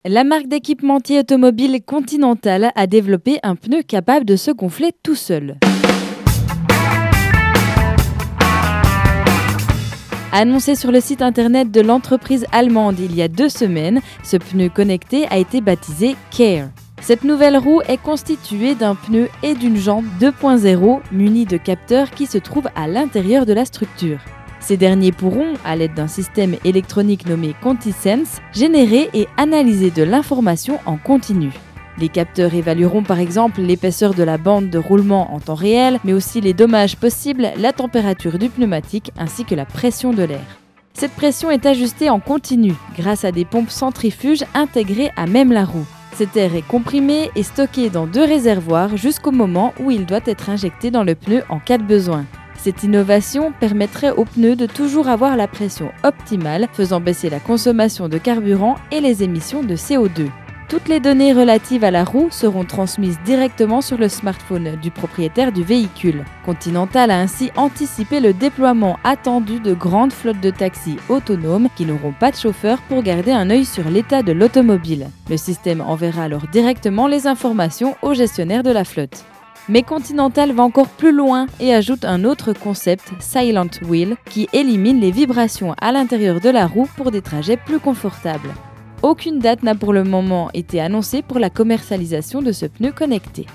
La marque d'équipementier automobile Continental a développé un pneu capable de se gonfler tout seul. Annoncé sur le site internet de l'entreprise allemande il y a 2 semaines, ce pneu connecté a été baptisé Care. Cette nouvelle roue est constituée d'un pneu et d'une jambe 2.0 munis de capteurs qui se trouvent à l'intérieur de la structure. Ces derniers pourront, à l'aide d'un système électronique nommé ContiSense, générer et analyser de l'information en continu. Les capteurs évalueront par exemple l'épaisseur de la bande de roulement en temps réel, mais aussi les dommages possibles, la température du pneumatique ainsi que la pression de l'air. Cette pression est ajustée en continu grâce à des pompes centrifuges intégrées à même la roue. Cet air est comprimé et stocké dans 2 réservoirs jusqu'au moment où il doit être injecté dans le pneu en cas de besoin. Cette innovation permettrait aux pneus de toujours avoir la pression optimale, faisant baisser la consommation de carburant et les émissions de CO2. Toutes les données relatives à la roue seront transmises directement sur le smartphone du propriétaire du véhicule. Continental a ainsi anticipé le déploiement attendu de grandes flottes de taxis autonomes qui n'auront pas de chauffeur pour garder un œil sur l'état de l'automobile. Le système enverra alors directement les informations au gestionnaire de la flotte. Mais Continental va encore plus loin et ajoute un autre concept, Silent Wheel, qui élimine les vibrations à l'intérieur de la roue pour des trajets plus confortables. Aucune date n'a pour le moment été annoncée pour la commercialisation de ce pneu connecté.